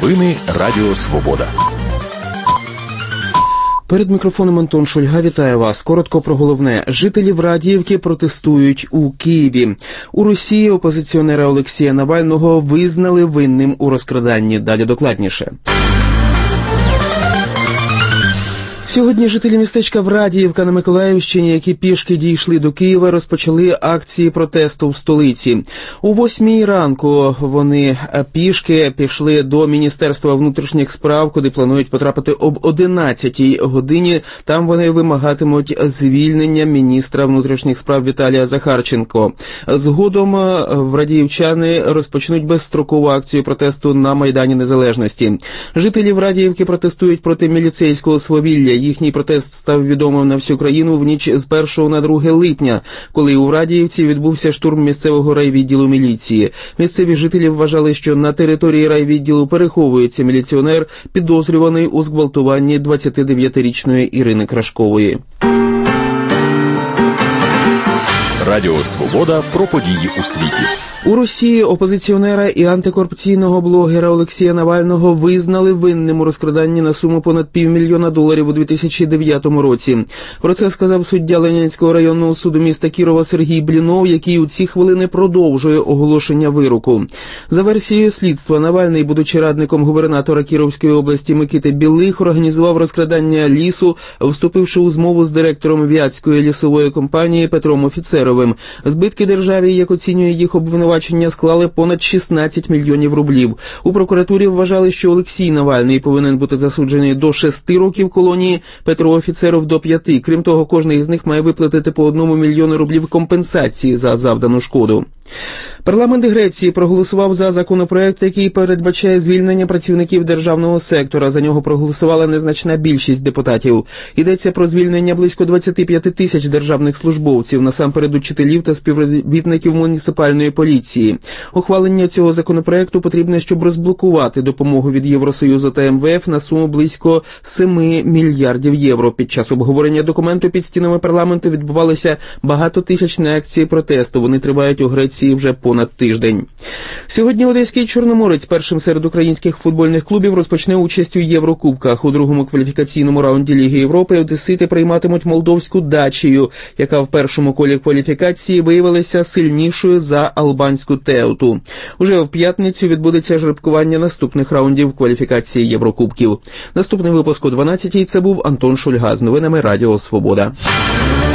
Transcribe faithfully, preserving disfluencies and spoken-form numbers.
Новини Радіо Свобода. Перед мікрофоном Антон Шульга вітає вас. Коротко про головне. Жителі Врадіївки протестують у Києві. У Росії опозиціонера Олексія Навального визнали винним у розкраданні. Далі докладніше. Сьогодні жителі містечка Врадіївка на Миколаївщині, які пішки дійшли до Києва, розпочали акції протесту в столиці. У восьмій ранку вони пішки пішли до Міністерства внутрішніх справ, куди планують потрапити об одинадцятій годині. Там вони вимагатимуть звільнення міністра внутрішніх справ Віталія Захарченко. Згодом врадіївчани розпочнуть безстрокову акцію протесту на Майдані Незалежності. Жителі Врадіївки протестують проти міліцейського свавілля. Їхній протест став відомим на всю країну в ніч з першого на друге липня, коли у Врадіївці відбувся штурм місцевого райвідділу міліції. Місцеві жителі вважали, що на території райвідділу переховується міліціонер, підозрюваний у зґвалтуванні двадцятидев'ятирічної Ірини Крашкової. Радіо Свобода про події у світі. У Росії опозиціонера і антикорупційного блогера Олексія Навального визнали винним у розкраданні на суму понад півмільйона доларів у дві тисячі дев'ятому році. Про це сказав суддя Ленінського районного суду міста Кірова Сергій Блінов, який у ці хвилини продовжує оголошення вироку. За версією слідства, Навальний, будучи радником губернатора Кіровської області Микити Білих, організував розкрадання лісу, вступивши у змову з директором Вятської лісової компанії Петром Офіцеровим. Збитки державі, як оцінює їх обвинувачення, склали понад шістнадцять мільйонів рублів. У прокуратурі вважали, що Олексій Навальний повинен бути засуджений до шести років колонії, Петро Офіцеров до п'яти. Крім того, кожний із них має виплатити по одному мільйону рублів компенсації за завдану шкоду. Парламент Греції проголосував за законопроект, який передбачає звільнення працівників державного сектора. За нього проголосувала незначна більшість депутатів. Йдеться про звільнення близько двадцять п'ять тисяч державних службовців, насамперед учителів та співробітників муніципальної поліції. Ухвалення цього законопроекту потрібне, щоб розблокувати допомогу від Євросоюзу та ем ве еф на суму близько семи мільярдів євро. Під час обговорення документу під стінами парламенту відбувалися багатотисячні акції протесту. Вони тривають у Греції вже понад тиждень. Сьогодні Одеський Чорноморець першим серед українських футбольних клубів розпочне участь у Єврокубках. У другому кваліфікаційному раунді Ліги Європи одесити прийматимуть молдовську Дачію, яка в першому колі кваліфікації виявилася сильнішою за албанську Теуту. Уже в п'ятницю відбудеться жеребкування наступних раундів кваліфікації Єврокубків. Наступний випуск о дванадцятій. Це був Антон Шульга з новинами Радіо Свобода.